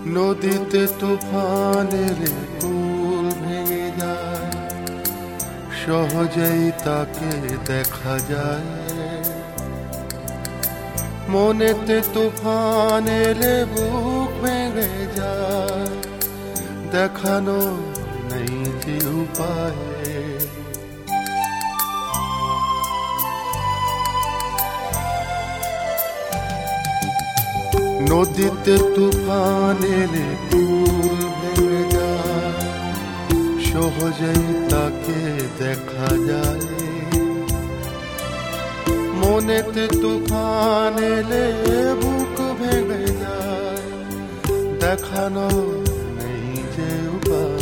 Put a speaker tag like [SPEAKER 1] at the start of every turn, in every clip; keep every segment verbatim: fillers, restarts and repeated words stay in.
[SPEAKER 1] নদীতে তুফানের কুল ভেঙে যায়, সহজেই তাকে দেখা যায়। মনেতে তুফান এলে বুক ভেঙে যায়, দেখানো নেই যে উপায়। নদীতে তুফান এলে কুল ভেঙে যায়, সহজেই তাকে দেখা যায়। মনেতে তুফান এলে বুক ভেঙে যায়, দেখানো নেই যে উপায়।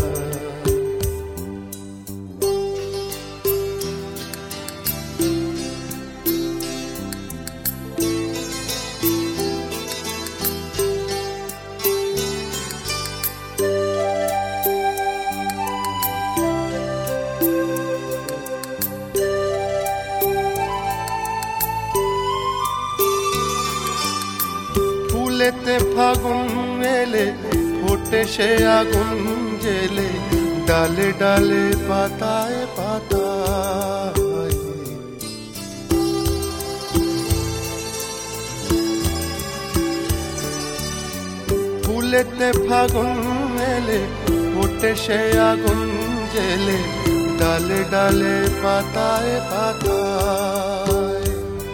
[SPEAKER 1] ফুলেতে ফাগুন এলে ফোটে সে আগুন জেলে, ডালে ডালে পাতায় পাতায়। ফুলেতে ফাগুন এলে ফোটে সে আগুন জেলে, ডালে ডালে পাতায় পাতায়।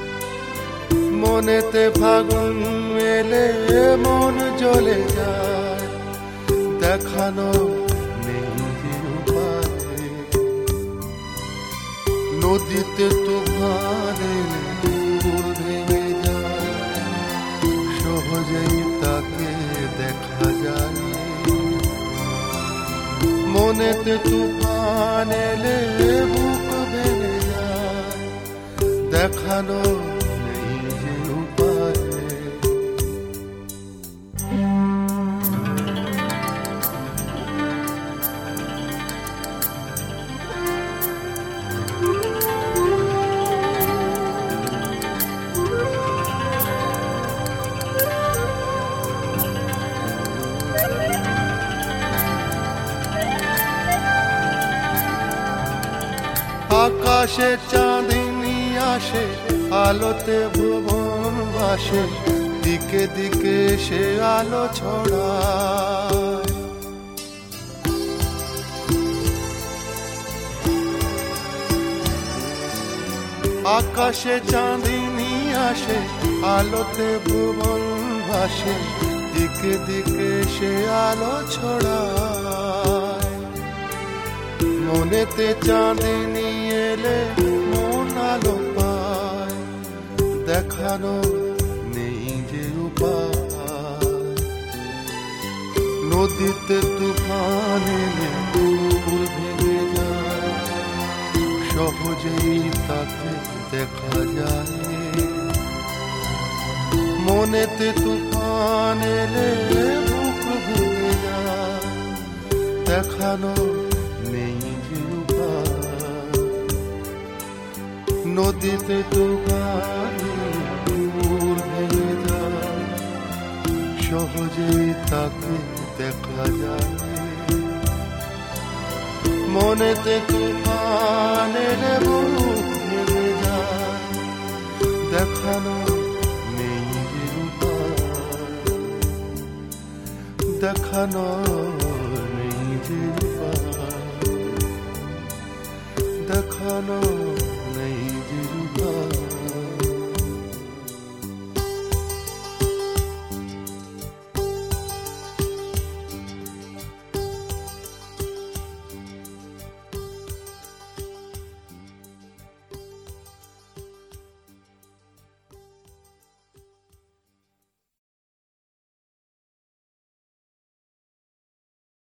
[SPEAKER 1] মনেতে ফাগুন এলে মন জ্বলে যায়, দেখানো নেই যে উপায়। নদীতে তুফান এলে কুল ভেঙে যায়, সহজেই তাকে দেখা যায়। মনেতে তুফান এলে বুক ভেঙে যায়, দেখানো আকাশে চাঁদিনী আসে, আলোতে ভুবন ভাসে, দিকে দিকে সে আলো ছড়ায়। আকাশে চাঁদিনী আসে, আলোতে ভুবন ভাসে, দিকে দিকে সে আলো ছড়ায়। মনেতে চাঁদিনী এলে মন আলো পায়, দেখানো নেই যে উপায়। নদীতে তুফান এলে কুল ভেঙে যায়, সহজেই তাকে দেখা যায়। মনেতে তুফান এলে বুক ভেঙে যায়, দেখানো নেই যে উপায়। নদীতে তুফান কুল ভেঙে যায়, সহজেই তাকে দেখা যায়। মনেতে তুফান এলে বুক ভেঙে যায়, দেখানো নেই যে উপায়। দেখানো